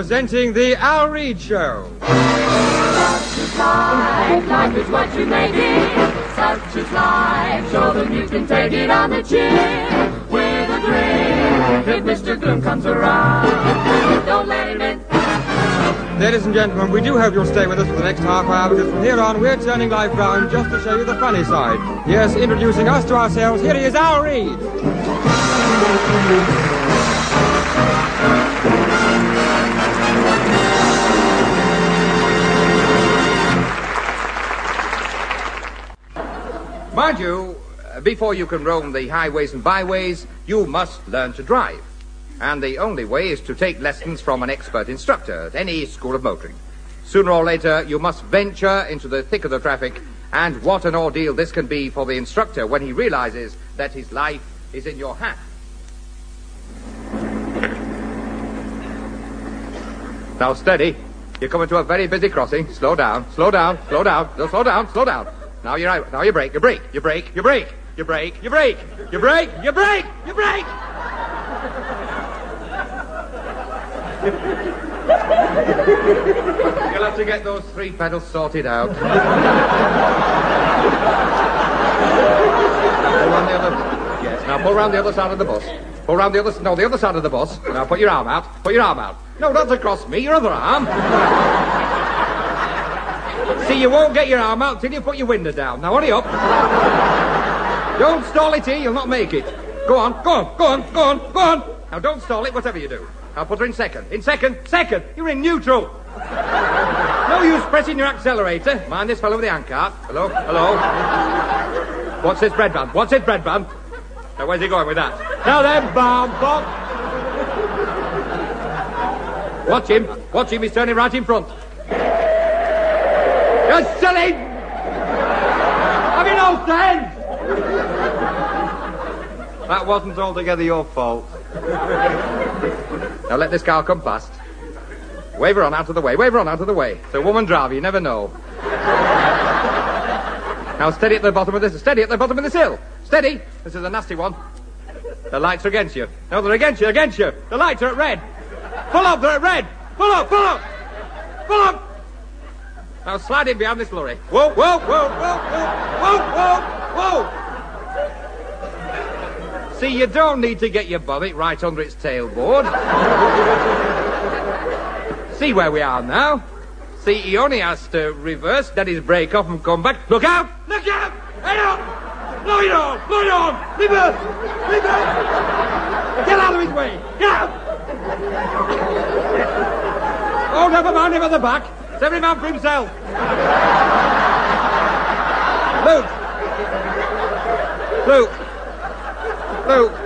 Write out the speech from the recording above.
presenting the Al Reed Show. Such is life, life is what you make it. Such is life, show them you can take it on the chin. With a grin, if Mr. Gloom comes around, don't let him in. Ladies and gentlemen, we do hope you'll stay with us for the next half hour, because from here on, we're turning life round just to show you the funny side. Yes, introducing us to ourselves, here he is, Al Reed. Mind you, before you can roam the highways and byways, you must learn to drive. And the only way is to take lessons from an expert instructor at any school of motoring. Sooner or later, you must venture into the thick of the traffic, and what an ordeal this can be for the instructor when he realizes that his life is in your hands. Now, steady. You're coming to a very busy crossing. Slow down, slow down, slow down. No, slow down, slow down. Now you're out. Now you brake, you brake, you brake, you brake, you brake, you brake, you brake, you brake, you brake. You'll have to get those 3 pedals sorted out. Pull round the other. Yes. Now pull round the other side of the bus. Pull round the other. No, the other side of the bus. Now put your arm out. Put your arm out. No, not across me. Your other arm. See, you won't get your arm out till you put your window down. Now hurry up. Don't stall it here. You'll not make it. Go on. Go on. Go on. Go on. Go on. Now don't stall it. Whatever you do. I'll put her in second. In second. Second. You're in neutral. No use pressing your accelerator. Mind this fellow with the handcart. Hello? Hello? What's this breadband? What's this breadband? Now, where's he going with that? Now then, Bob. Watch him. Watch him. He's turning right in front. You're silly! Have you no sense? That wasn't altogether your fault. Now let this car come past. Wave her on out of the way. Wave her on out of the way. It's a woman driver, you never know. Now steady at the bottom of this. Steady at the bottom of this hill. Steady. This is a nasty one. The lights are against you. No, they're against you, against you. The lights are at red. Pull up, they're at red. Pull up, pull up. Pull up. Now slide in behind this lorry. Whoa, whoa, whoa, whoa, whoa, whoa, whoa. See, you don't need to get your bonnet right under its tailboard. See where we are now. See, he only has to reverse, let his brake off and come back. Look out! Look out! Head up! Blow it on! Blow it on! Reverse! Reverse! Get out of his way! Get out! Oh, never mind him at the back. It's every man for himself. Luke! Luke! Luke!